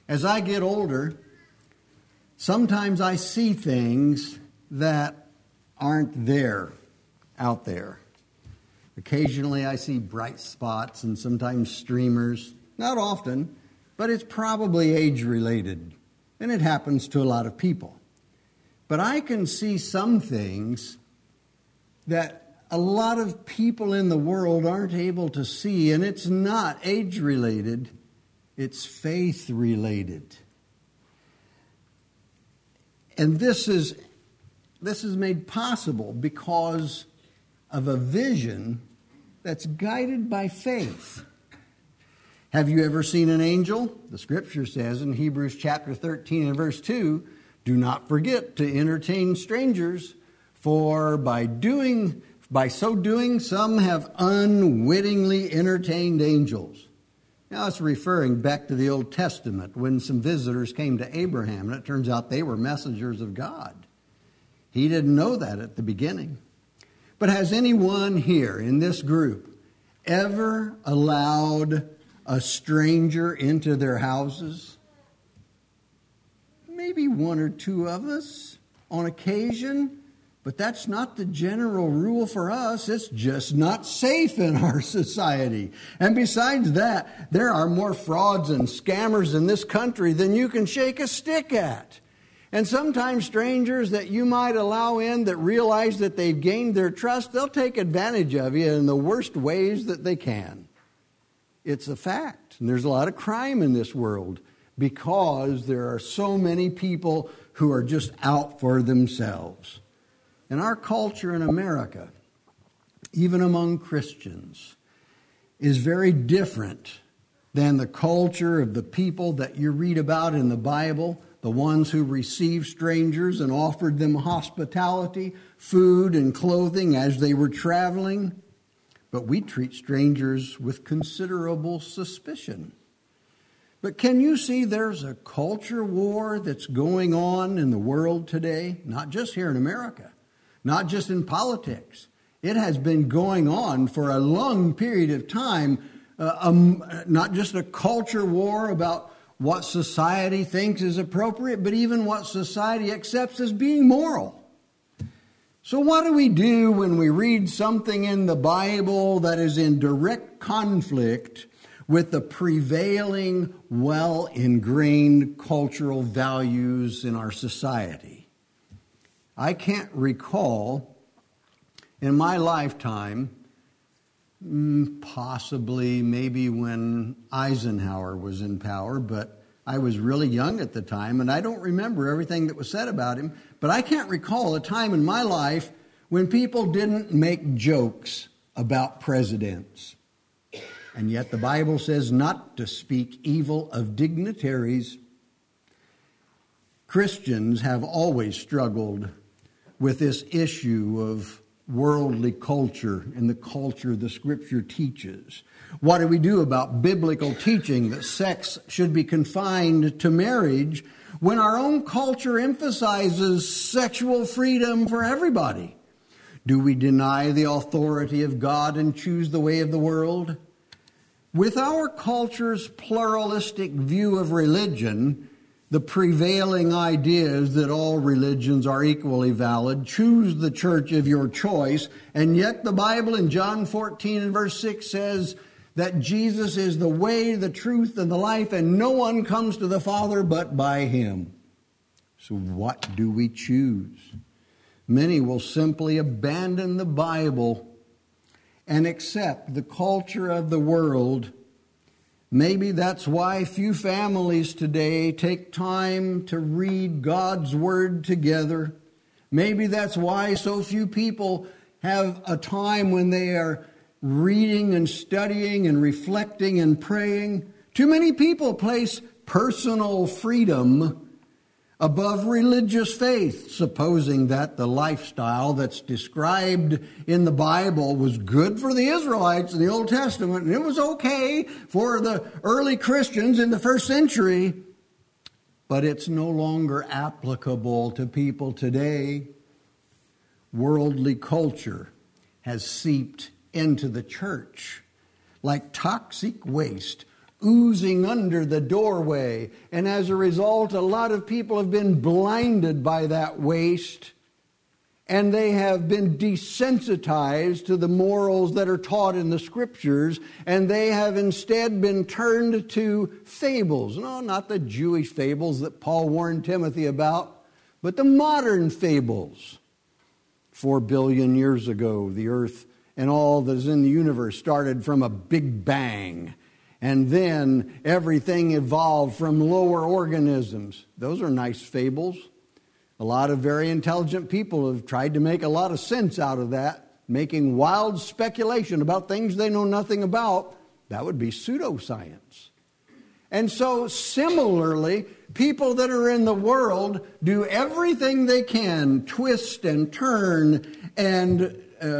As I get older, sometimes I see things that aren't there out there. Occasionally I see bright spots and sometimes streamers. Not often, but it's probably age-related, and it happens to a lot of people. But I can see some things that a lot of people in the world aren't able to see, and it's not age-related, it's faith-related. And this is made possible because of a vision that's guided by faith. Have you ever seen an angel? The scripture says in Hebrews chapter 13 and verse 2, do not forget to entertain strangers, for by so doing, some have unwittingly entertained angels. Now it's referring back to the Old Testament when some visitors came to Abraham, and it turns out they were messengers of God. He didn't know that at the beginning. But has anyone here in this group ever allowed a stranger into their houses? Maybe one or two of us on occasion, but that's not the general rule for us. It's just not safe in our society. And besides that, there are more frauds and scammers in this country than you can shake a stick at. And sometimes strangers that you might allow in that realize that they've gained their trust, they'll take advantage of you in the worst ways that they can. It's a fact. And there's a lot of crime in this world because there are so many people who are just out for themselves. And our culture in America, even among Christians, is very different than the culture of the people that you read about in the Bible, the ones who received strangers and offered them hospitality, food and clothing as they were traveling. But we treat strangers with considerable suspicion. But can you see there's a culture war that's going on in the world today? Not just here in America, not just in politics. It has been going on for a long period of time, not just a culture war about what society thinks is appropriate, but even what society accepts as being moral. So what do we do when we read something in the Bible that is in direct conflict with the prevailing, well-ingrained cultural values in our society? I can't recall in my lifetime, possibly maybe when Eisenhower was in power, but I was really young at the time, and I don't remember everything that was said about him, but I can't recall a time in my life when people didn't make jokes about presidents. And yet the Bible says not to speak evil of dignitaries. Christians have always struggled with this issue of worldly culture and the culture the Scripture teaches. What do we do about biblical teaching that sex should be confined to marriage when our own culture emphasizes sexual freedom for everybody? Do we deny the authority of God and choose the way of the world? With our culture's pluralistic view of religion, the prevailing idea is that all religions are equally valid. Choose the church of your choice. And yet the Bible in John 14 and verse 6 says that Jesus is the way, the truth, and the life, and no one comes to the Father but by him. So what do we choose? Many will simply abandon the Bible and accept the culture of the world. Maybe that's why few families today take time to read God's Word together. Maybe that's why so few people have a time when they are reading and studying and reflecting and praying. Too many people place personal freedom above religious faith, supposing that the lifestyle that's described in the Bible was good for the Israelites in the Old Testament, and it was okay for the early Christians in the first century, but it's no longer applicable to people today. Worldly culture has seeped into the church like toxic waste, oozing under the doorway. And as a result, a lot of people have been blinded by that waste. And they have been desensitized to the morals that are taught in the Scriptures. And they have instead been turned to fables. No, not the Jewish fables that Paul warned Timothy about, but the modern fables. 4 billion years ago, the earth and all that is in the universe started from a big bang. And then everything evolved from lower organisms. Those are nice fables. A lot of very intelligent people have tried to make a lot of sense out of that, making wild speculation about things they know nothing about. That would be pseudoscience. And so similarly, people that are in the world do everything they can, twist and turn and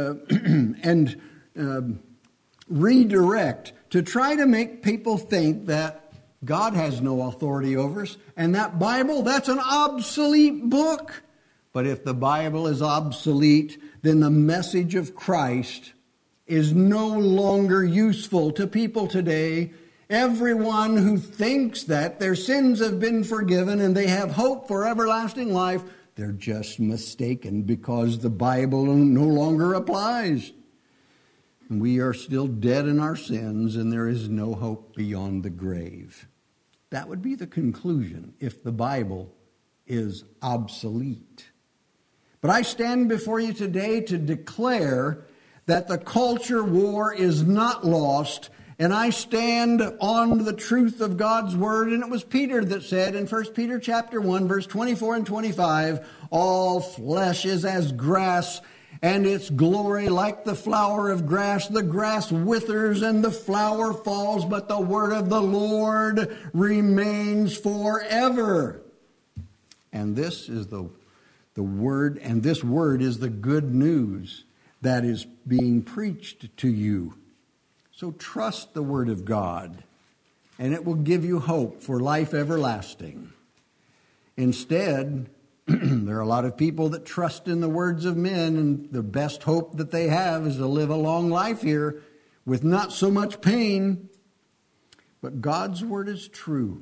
redirect to try to make people think that God has no authority over us, and that Bible, that's an obsolete book. But if the Bible is obsolete, then the message of Christ is no longer useful to people today. Everyone who thinks that their sins have been forgiven and they have hope for everlasting life, they're just mistaken, because the Bible no longer applies. We are still dead in our sins, and there is no hope beyond the grave. That would be the conclusion if the Bible is obsolete. But I stand before you today to declare that the culture war is not lost, and I stand on the truth of God's word. And it was Peter that said in 1 Peter chapter 1, verse 24 and 25, all flesh is as grass, and its glory like the flower of grass. The grass withers and the flower falls, but the word of the Lord remains forever. And this is the word, and this word is the good news that is being preached to you. So trust the word of God, and it will give you hope for life everlasting. Instead, there are a lot of people that trust in the words of men, and the best hope that they have is to live a long life here with not so much pain. But God's word is true.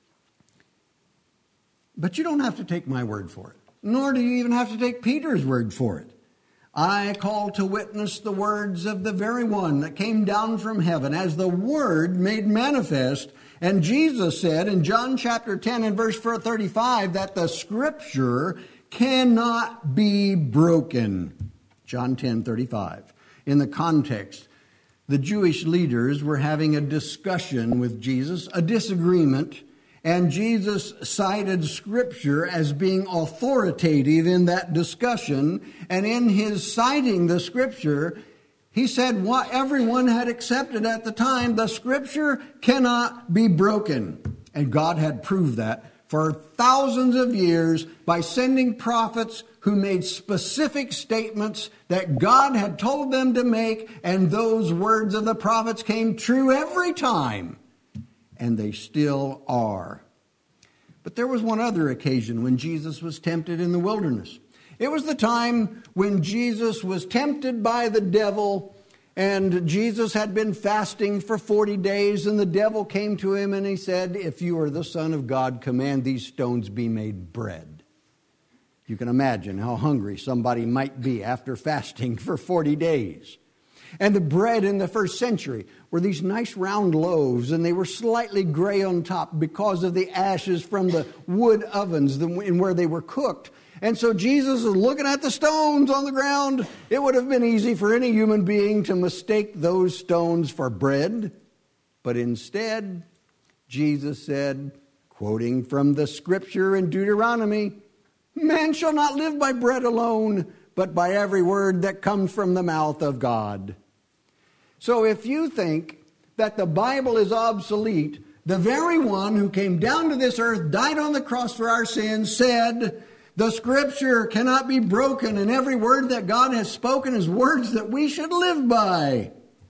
But you don't have to take my word for it, nor do you even have to take Peter's word for it. I call to witness the words of the very one that came down from heaven as the Word made manifest. And Jesus said in John chapter 10 and verse 35 that the Scripture cannot be broken. John 10:35. In the context, the Jewish leaders were having a discussion with Jesus, a disagreement. And Jesus cited Scripture as being authoritative in that discussion. And in his citing the Scripture, he said what everyone had accepted at the time, the Scripture cannot be broken. And God had proved that for thousands of years by sending prophets who made specific statements that God had told them to make. And those words of the prophets came true every time. And they still are. But there was one other occasion when Jesus was tempted in the wilderness. It was the time when Jesus was tempted by the devil, and Jesus had been fasting for 40 days, and the devil came to him and he said, if you are the Son of God, command these stones be made bread. You can imagine how hungry somebody might be after fasting for 40 days. And the bread in the first century were these nice round loaves, and they were slightly gray on top because of the ashes from the wood ovens in where they were cooked. And so Jesus is looking at the stones on the ground. It would have been easy for any human being to mistake those stones for bread. But instead, Jesus said, quoting from the Scripture in Deuteronomy, man shall not live by bread alone, but by every word that comes from the mouth of God. So if you think that the Bible is obsolete, the very one who came down to this earth, died on the cross for our sins, said, the Scripture cannot be broken, and every word that God has spoken is words that we should live by.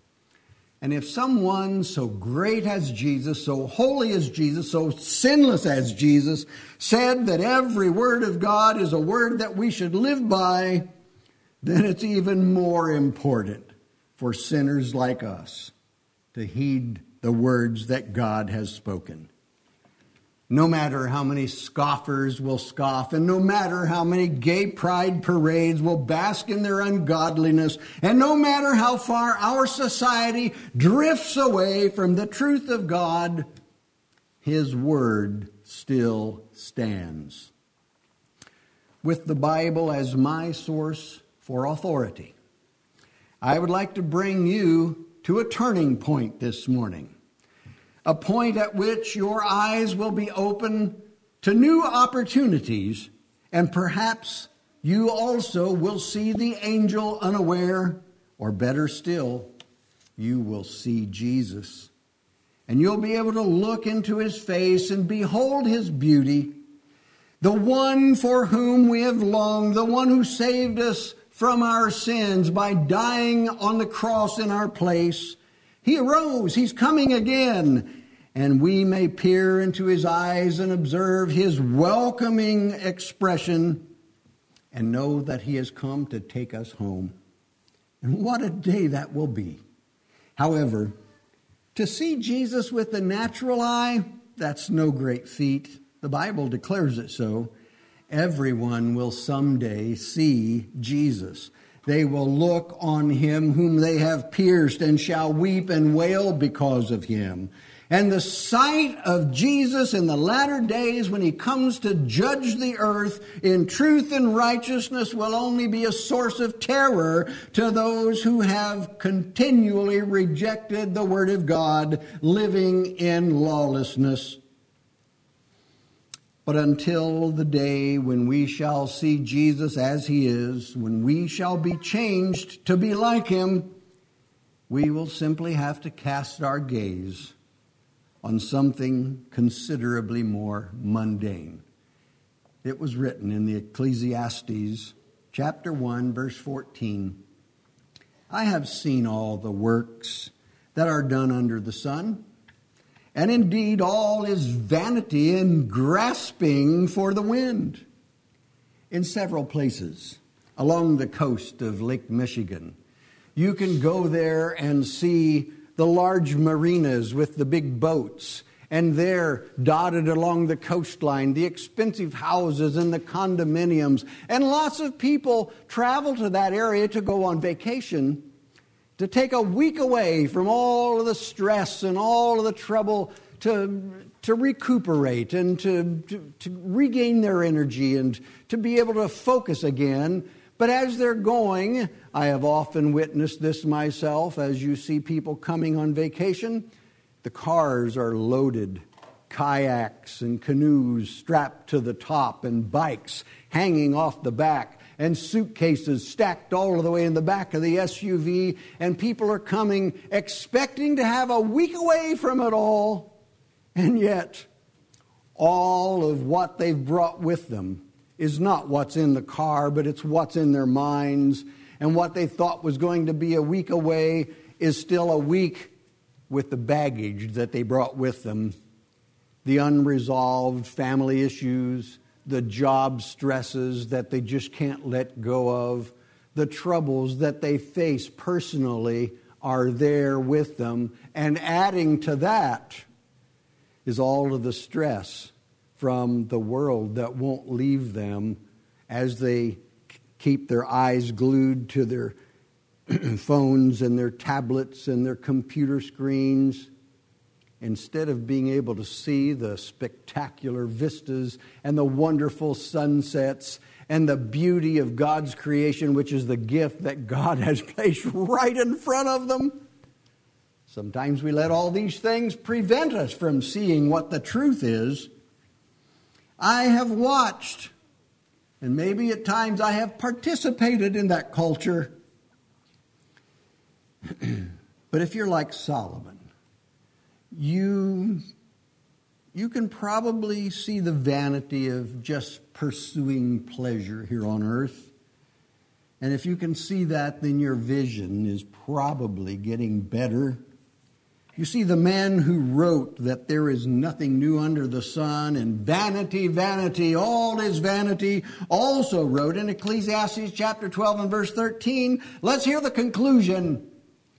And if someone so great as Jesus, so holy as Jesus, so sinless as Jesus, said that every word of God is a word that we should live by, then it's even more important for sinners like us to heed the words that God has spoken. No matter how many scoffers will scoff, and no matter how many gay pride parades will bask in their ungodliness, and no matter how far our society drifts away from the truth of God, His word still stands. With the Bible as my source for authority, I would like to bring you to a turning point this morning. A point at which your eyes will be open to new opportunities, and perhaps you also will see the angel unaware, or better still, you will see Jesus. And you'll be able to look into His face and behold His beauty, the one for whom we have longed, the one who saved us from our sins by dying on the cross in our place. He arose, He's coming again, and we may peer into His eyes and observe His welcoming expression and know that He has come to take us home. And what a day that will be. However, to see Jesus with the natural eye, that's no great feat. The Bible declares it so. Everyone will someday see Jesus. They will look on Him whom they have pierced and shall weep and wail because of Him. And the sight of Jesus in the latter days when He comes to judge the earth in truth and righteousness will only be a source of terror to those who have continually rejected the Word of God, living in lawlessness. But until the day when we shall see Jesus as He is, when we shall be changed to be like Him, we will simply have to cast our gaze on something considerably more mundane. It was written in the Ecclesiastes, chapter 1, verse 14. I have seen all the works that are done under the sun, and indeed all is vanity and grasping for the wind. In several places along the coast of Lake Michigan, you can go there and see the large marinas with the big boats, and there, dotted along the coastline, the expensive houses and the condominiums. And lots of people travel to that area to go on vacation, to take a week away from all of the stress and all of the trouble, to recuperate and to regain their energy and to be able to focus again. But as they're going, I have often witnessed this myself, as you see people coming on vacation, the cars are loaded, kayaks and canoes strapped to the top, and bikes hanging off the back, and suitcases stacked all the way in the back of the SUV, and people are coming expecting to have a week away from it all, and yet all of what they've brought with them is not what's in the car, but it's what's in their minds. And what they thought was going to be a week away is still a week with the baggage that they brought with them. The unresolved family issues, the job stresses that they just can't let go of, the troubles that they face personally are there with them. And adding to that is all of the stress from the world that won't leave them as they keep their eyes glued to their phones and their tablets and their computer screens, instead of being able to see the spectacular vistas and the wonderful sunsets and the beauty of God's creation, which is the gift that God has placed right in front of them. Sometimes we let all these things prevent us from seeing what the truth is. I have watched, and maybe at times I have participated in that culture. But if you're like Solomon, you can probably see the vanity of just pursuing pleasure here on earth. And if you can see that, then your vision is probably getting better. You see, the man who wrote that there is nothing new under the sun and vanity, vanity, all is vanity, also wrote in Ecclesiastes chapter 12 and verse 13, let's hear the conclusion.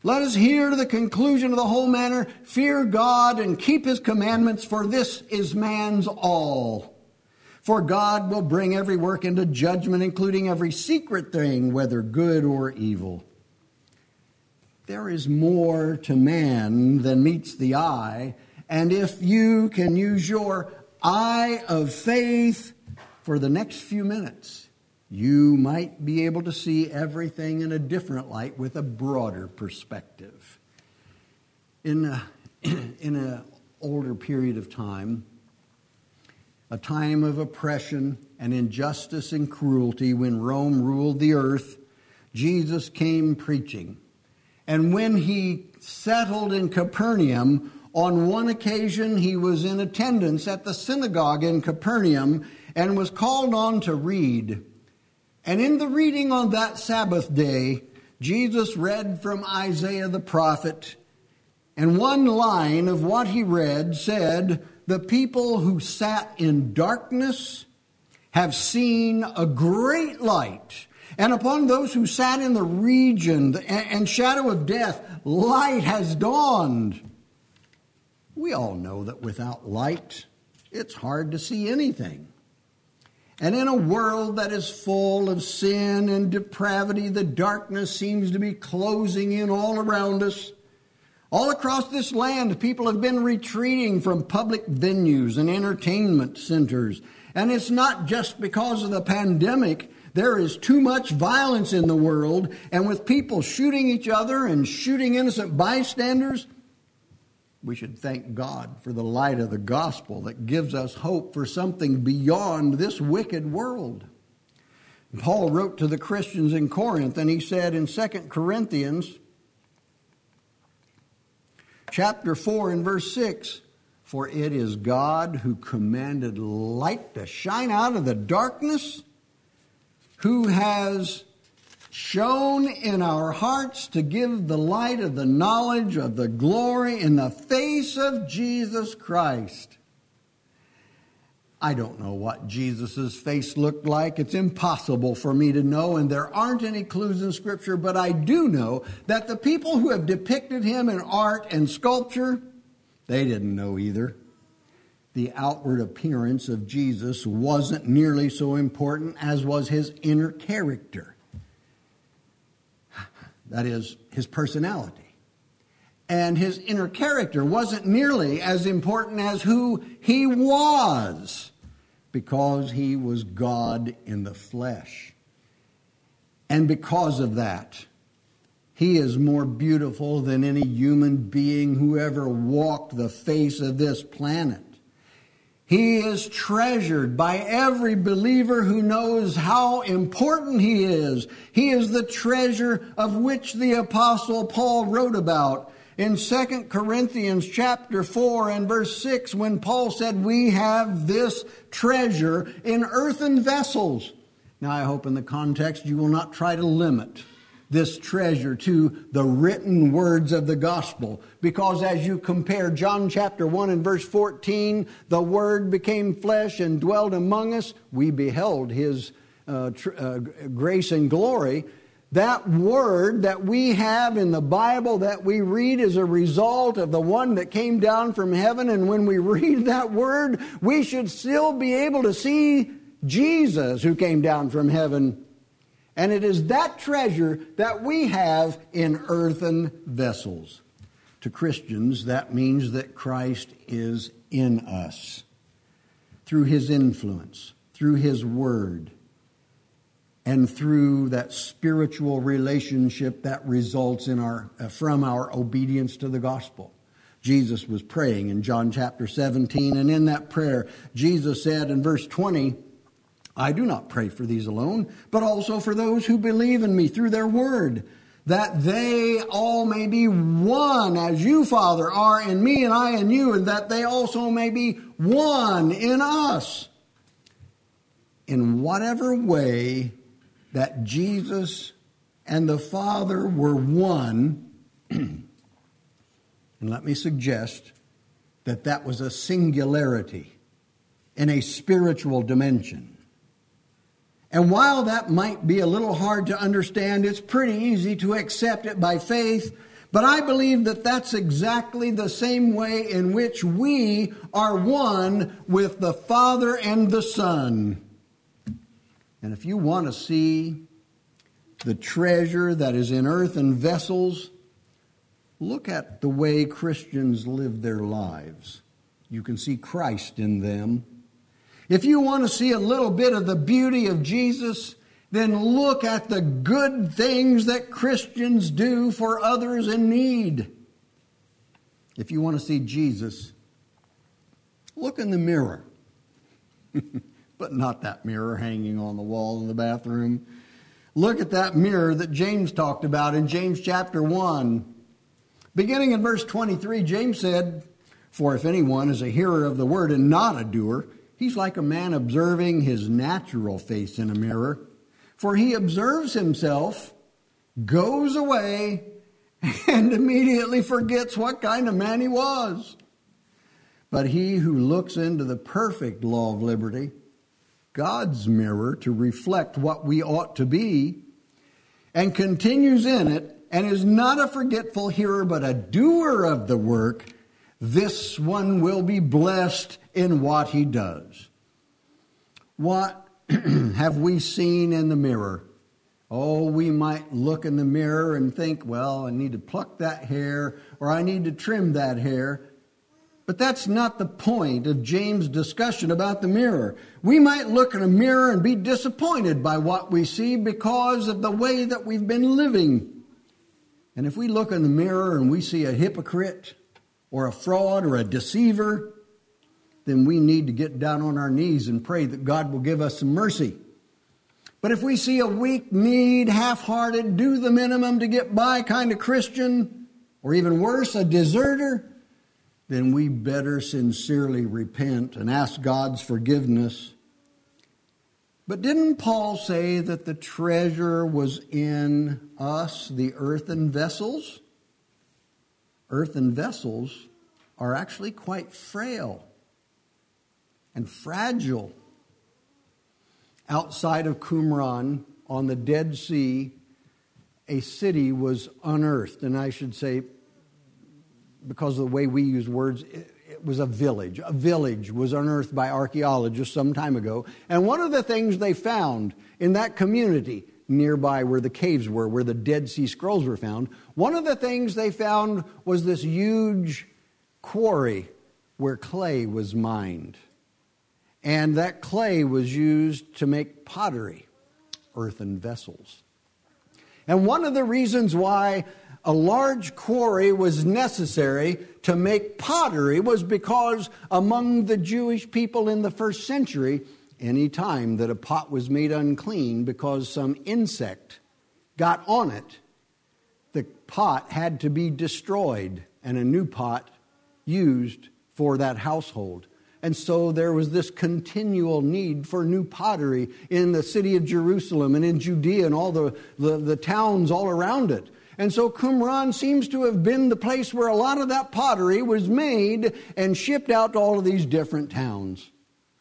Let us hear to the conclusion of the whole matter, fear God and keep his commandments, for this is man's all. For God will bring every work into judgment, including every secret thing, whether good or evil. There is more to man than meets the eye, and if you can use your eye of faith for the next few minutes, you might be able to see everything in a different light with a broader perspective. In an older period of time, a time of oppression and injustice and cruelty when Rome ruled the earth, Jesus came preaching. And when he settled in Capernaum, on one occasion he was in attendance at the synagogue in Capernaum and was called on to read. And in the reading on that Sabbath day, Jesus read from Isaiah the prophet, and one line of what he read said, "The people who sat in darkness have seen a great light, and upon those who sat in the region and shadow of death, light has dawned." We all know that without light, it's hard to see anything. And in a world that is full of sin and depravity, the darkness seems to be closing in all around us. All across this land, people have been retreating from public venues and entertainment centers. And it's not just because of the pandemic. There is too much violence in the world, and with people shooting each other and shooting innocent bystanders, we should thank God for the light of the gospel that gives us hope for something beyond this wicked world. Paul wrote to the Christians in Corinth, and he said in 2 Corinthians chapter 4 and verse 6, "For it is God who commanded light to shine out of the darkness, who has shone in our hearts to give the light of the knowledge of the glory in the face of Jesus Christ." I don't know what Jesus' face looked like. It's impossible for me to know, and there aren't any clues in Scripture, but I do know that the people who have depicted him in art and sculpture, they didn't know either. The outward appearance of Jesus wasn't nearly so important as was his inner character. That is, his personality. And his inner character wasn't nearly as important as who he was, because he was God in the flesh. And because of that, he is more beautiful than any human being who ever walked the face of this planet. He is treasured by every believer who knows how important he is. He is the treasure of which the Apostle Paul wrote about in 2 Corinthians chapter 4 and verse 6, when Paul said, "We have this treasure in earthen vessels." Now, I hope in the context you will not try to limit this treasure to the written words of the gospel. Because as you compare John chapter 1 and verse 14, the Word became flesh and dwelt among us. We beheld his grace and glory. That word that we have in the Bible that we read is a result of the one that came down from heaven. And when we read that word, we should still be able to see Jesus who came down from heaven. And it is that treasure that we have in earthen vessels. To Christians, that means that Christ is in us through his influence, through his word, and through that spiritual relationship that results in from our obedience to the gospel. Jesus was praying in John chapter 17, and in that prayer, Jesus said in verse 20, "I do not pray for these alone, but also for those who believe in me through their word, that they all may be one, as you, Father, are in me and I in you, and that they also may be one in us." In whatever way that Jesus and the Father were one, and let me suggest that that was a singularity in a spiritual dimension. And while that might be a little hard to understand, it's pretty easy to accept it by faith, But I believe that that's exactly the same way in which we are one with the Father and the Son. And if you want to see the treasure that is in earthen vessels, look at the way Christians live their lives. You can see Christ in them. If you want to see a little bit of the beauty of Jesus, then look at the good things that Christians do for others in need. If you want to see Jesus, look in the mirror. But not that mirror hanging on the wall in the bathroom. Look at that mirror that James talked about in James chapter 1. Beginning in verse 23, James said, "For if anyone is a hearer of the word and not a doer, he's like a man observing his natural face in a mirror. For he observes himself, goes away, and immediately forgets what kind of man he was. But he who looks into the perfect law of liberty, God's mirror to reflect what we ought to be, and continues in it, and is not a forgetful hearer, but a doer of the work, this one will be blessed in what he does." What have we seen in the mirror? Oh, we might look in the mirror and think, well, I need to pluck that hair, or I need to trim that hair. But that's not the point of James' discussion about the mirror. We might look in a mirror and be disappointed by what we see because of the way that we've been living. And if we look in the mirror and we see a hypocrite or a fraud or a deceiver, then we need to get down on our knees and pray that God will give us some mercy. But if we see a weak-kneed, half-hearted, do the minimum to get by kind of Christian, or even worse, a deserter, then we better sincerely repent and ask God's forgiveness. But didn't Paul say that the treasure was in us, the earthen vessels? Earthen vessels are actually quite frail and fragile. Outside of Qumran, on the Dead Sea, a city was unearthed. And I should say, because of the way we use words, it was a village. A village was unearthed by archaeologists some time ago. And one of the things they found in that community nearby where the caves were, where the Dead Sea Scrolls were found, one of the things they found was this huge quarry where clay was mined. And that clay was used to make pottery, earthen vessels. And one of the reasons why a large quarry was necessary to make pottery was because among the Jewish people in the first century, any time that a pot was made unclean because some insect got on it, the pot had to be destroyed and a new pot used for that household. And so there was this continual need for new pottery in the city of Jerusalem and in Judea and all the towns all around it. And so Qumran seems to have been the place where a lot of that pottery was made and shipped out to all of these different towns.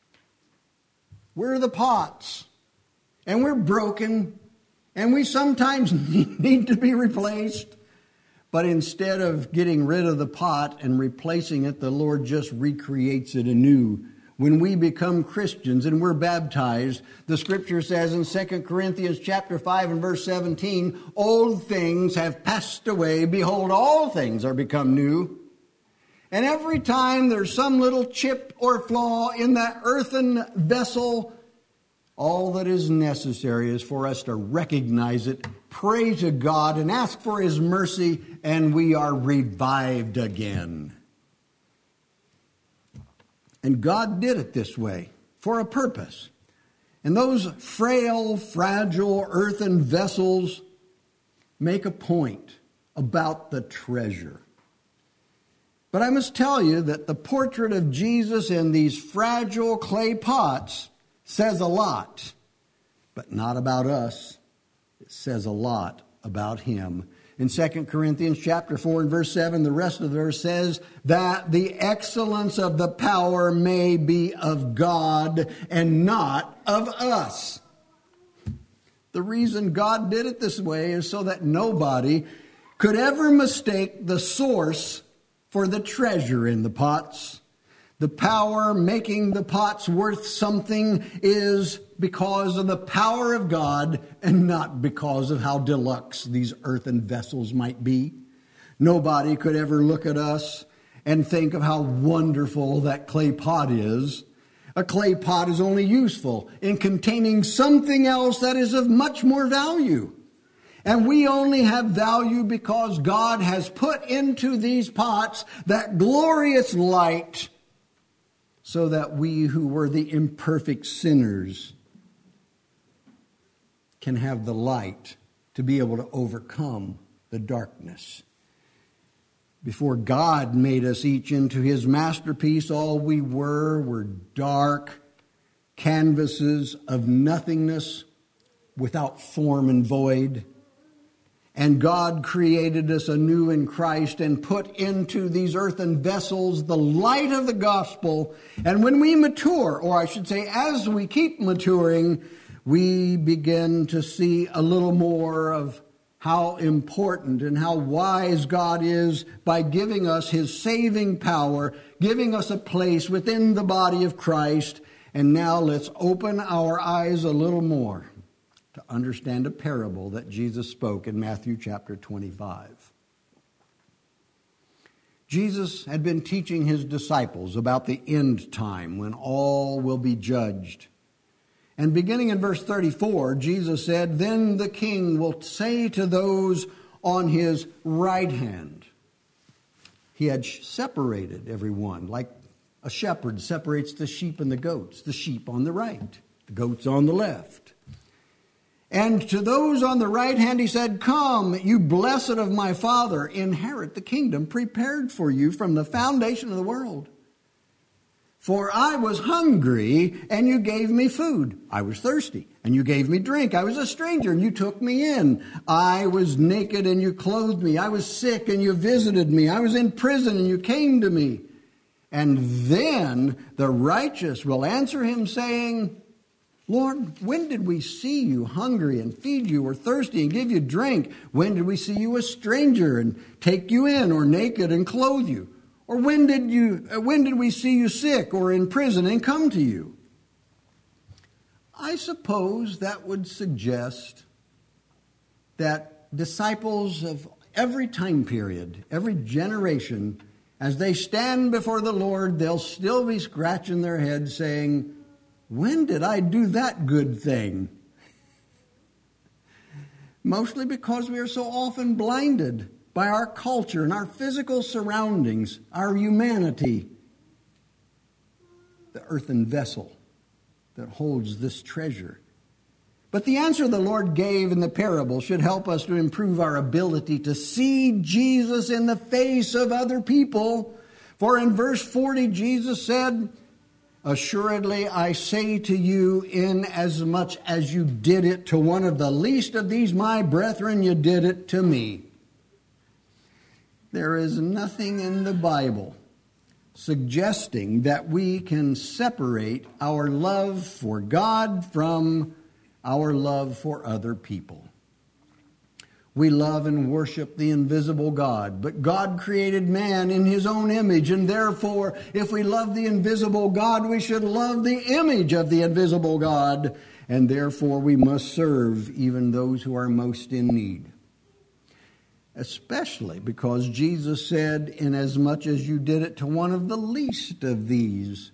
We're the pots, and we're broken, and we sometimes need to be replaced. But instead of getting rid of the pot and replacing it, the Lord just recreates it anew. When we become Christians and we're baptized, the Scripture says in 2 Corinthians chapter 5 and verse 17, "Old things have passed away. Behold, all things are become new." And every time there's some little chip or flaw in that earthen vessel, all that is necessary is for us to recognize it, pray to God, and ask for His mercy, and we are revived again. And God did it this way for a purpose. And those frail, fragile earthen vessels make a point about the treasure. But I must tell you that the portrait of Jesus in these fragile clay pots says a lot, but not about us. It says a lot about Him. In 2 Corinthians chapter 4 and verse 7, the rest of the verse says that the excellence of the power may be of God and not of us. The reason God did it this way is so that nobody could ever mistake the source for the treasure in the pots. The power making the pots worth something is because of the power of God and not because of how deluxe these earthen vessels might be. Nobody could ever look at us and think of how wonderful that clay pot is. A clay pot is only useful in containing something else that is of much more value. And we only have value because God has put into these pots that glorious light so that we who were the imperfect sinners can have the light to be able to overcome the darkness. Before God made us each into his masterpiece, all we were dark canvases of nothingness without form and void. And God created us anew in Christ and put into these earthen vessels the light of the gospel. And when we mature, or I should say as we keep maturing, we begin to see a little more of how important and how wise God is by giving us his saving power, giving us a place within the body of Christ. And now let's open our eyes a little more to understand a parable that Jesus spoke in Matthew chapter 25. Jesus had been teaching his disciples about the end time when all will be judged. And beginning in verse 34, Jesus said, "Then the king will say to those on his right hand." He had separated everyone, like a shepherd separates the sheep and the goats, the sheep on the right, the goats on the left. And to those on the right hand he said, "Come, you blessed of my Father, inherit the kingdom prepared for you from the foundation of the world. For I was hungry, and you gave me food. I was thirsty, and you gave me drink. I was a stranger, and you took me in. I was naked, and you clothed me. I was sick, and you visited me. I was in prison, and you came to me." And then the righteous will answer him, saying, "Lord, when did we see you hungry and feed you, or thirsty and give you drink? When did we see you a stranger and take you in, or naked and clothe you? Or when did we see you sick or in prison and come to you?" I suppose that would suggest that disciples of every time period, every generation, as they stand before the Lord, they'll still be scratching their heads saying, "When did I do that good thing?" Mostly because we are so often blinded by our culture and our physical surroundings, our humanity, the earthen vessel that holds this treasure. But the answer the Lord gave in the parable should help us to improve our ability to see Jesus in the face of other people. For in verse 40, Jesus said, "Assuredly, I say to you, inasmuch as you did it to one of the least of these my brethren, you did it to me." There is nothing in the Bible suggesting that we can separate our love for God from our love for other people. We love and worship the invisible God, but God created man in his own image, and therefore, if we love the invisible God, we should love the image of the invisible God, and therefore we must serve even those who are most in need. Especially because Jesus said, "Inasmuch as you did it to one of the least of these."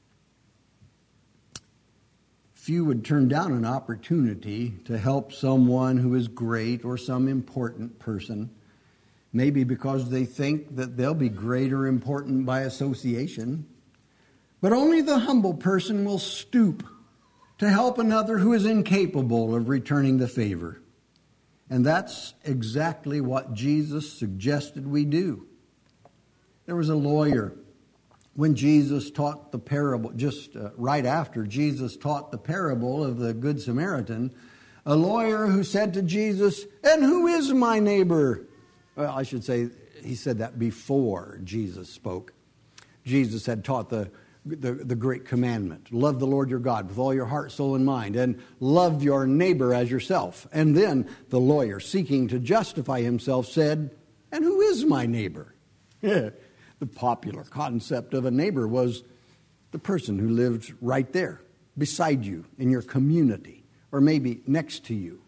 Few would turn down an opportunity to help someone who is great or some important person, maybe because they think that they'll be great or important by association. But only the humble person will stoop to help another who is incapable of returning the favor. And that's exactly what Jesus suggested we do. There was a lawyer when Jesus taught the parable, just right after Jesus taught the parable of the Good Samaritan, a lawyer who said to Jesus, "And who is my neighbor?" Well, I should say he said that before Jesus spoke. Jesus had taught the the great commandment. Love the Lord your God with all your heart, soul, and mind, and love your neighbor as yourself. And then the lawyer, seeking to justify himself, said, and who is my neighbor? The popular concept of a neighbor was the person who lived right there, beside you, in your community, or maybe next to you.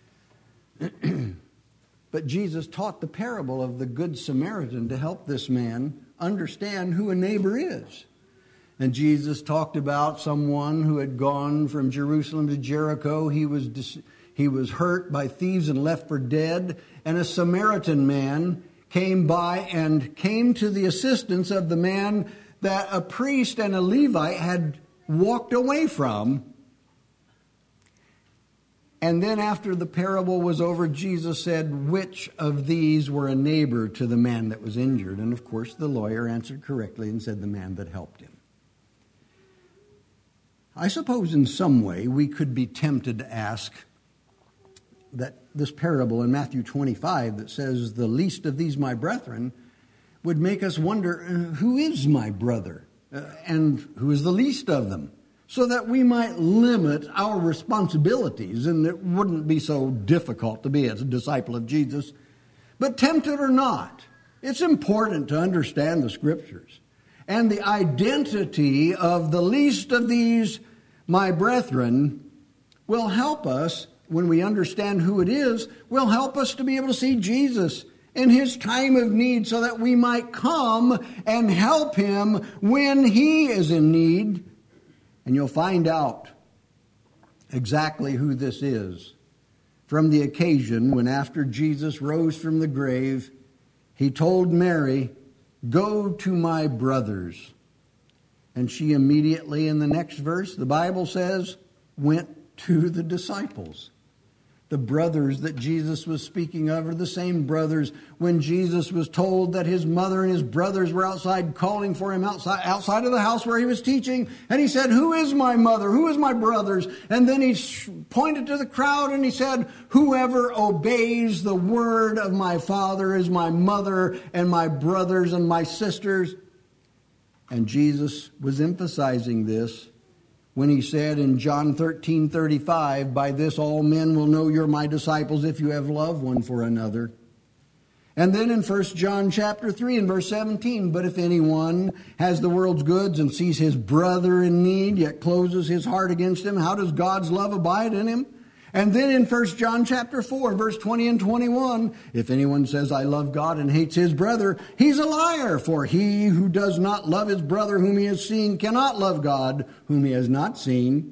But Jesus taught the parable of the Good Samaritan to help this man understand who a neighbor is. And Jesus talked about someone who had gone from Jerusalem to Jericho. He was hurt by thieves and left for dead. And a Samaritan man came by and came to the assistance of the man that a priest and a Levite had walked away from. And then after the parable was over, Jesus said, which of these were a neighbor to the man that was injured? And of course, the lawyer answered correctly and said, the man that helped him. I suppose in some way we could be tempted to ask that this parable in Matthew 25 that says, the least of these my brethren, would make us wonder, who is my brother? And who is the least of them? So that we might limit our responsibilities and it wouldn't be so difficult to be a disciple of Jesus. But tempted or not, it's important to understand the Scriptures. And the identity of the least of these, my brethren, will help us, when we understand who it is, will help us to be able to see Jesus in his time of need so that we might come and help him when he is in need. And you'll find out exactly who this is from the occasion when after Jesus rose from the grave, he told Mary, go to my brothers. And she immediately, in the next verse, the Bible says, went to the disciples. The brothers that Jesus was speaking of are the same brothers when Jesus was told that his mother and his brothers were outside calling for him outside of the house where he was teaching. And he said, who is my mother? Who is my brothers? And then he pointed to the crowd and he said, whoever obeys the word of my Father is my mother and my brothers and my sisters. And Jesus was emphasizing this when he said in John 13:35, by this all men will know you're my disciples if you have love one for another. And then in 1 John chapter 3 and verse 17, but if anyone has the world's goods and sees his brother in need, yet closes his heart against him, how does God's love abide in him? And then in 1 John chapter 4, verse 20 and 21, if anyone says, I love God and hates his brother, he's a liar. For he who does not love his brother whom he has seen cannot love God whom he has not seen.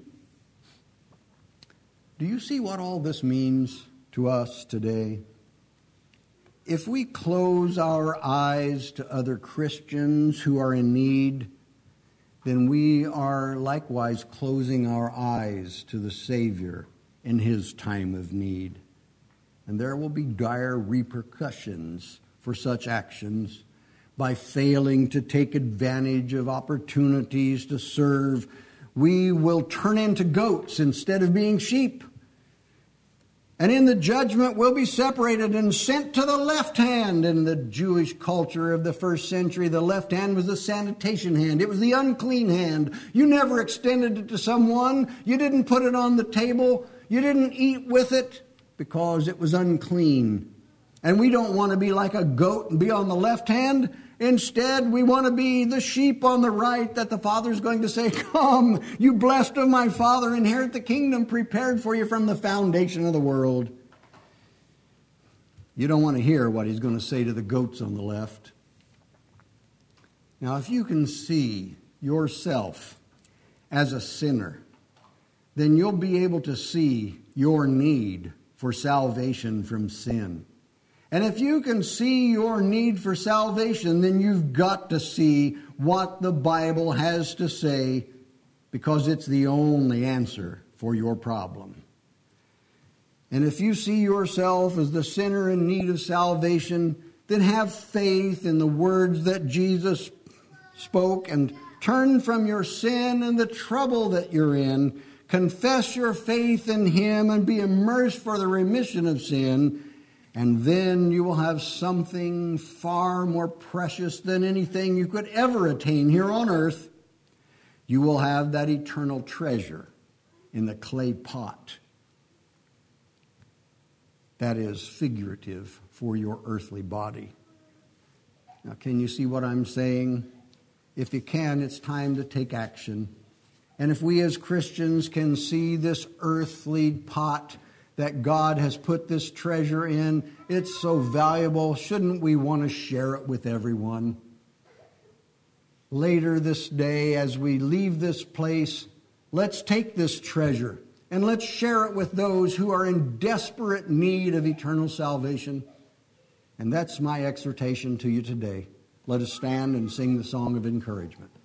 Do you see what all this means to us today? If we close our eyes to other Christians who are in need, then we are likewise closing our eyes to the Savior in his time of need. And there will be dire repercussions for such actions by failing to take advantage of opportunities to serve. We will turn into goats instead of being sheep. And in the judgment we'll be separated and sent to the left hand. In the Jewish culture of the first century, the left hand was the sanitation hand. It was the unclean hand. You never extended it to someone. You didn't put it on the table. You didn't eat with it because it was unclean. And we don't want to be like a goat and be on the left hand. Instead, we want to be the sheep on the right, that the Father's going to say, come, you blessed of my Father, inherit the kingdom prepared for you from the foundation of the world. You don't want to hear what he's going to say to the goats on the left. Now, if you can see yourself as a sinner, then you'll be able to see your need for salvation from sin. And if you can see your need for salvation, then you've got to see what the Bible has to say, because it's the only answer for your problem. And if you see yourself as the sinner in need of salvation, then have faith in the words that Jesus spoke and turn from your sin and the trouble that you're in. Confess your faith in him and be immersed for the remission of sin. And then you will have something far more precious than anything you could ever attain here on earth. You will have that eternal treasure in the clay pot that is figurative for your earthly body. Now, can you see what I'm saying? If you can, it's time to take action. And if we as Christians can see this earthly pot that God has put this treasure in, it's so valuable, shouldn't we want to share it with everyone? Later this day, as we leave this place, let's take this treasure and let's share it with those who are in desperate need of eternal salvation. And that's my exhortation to you today. Let us stand and sing the song of encouragement.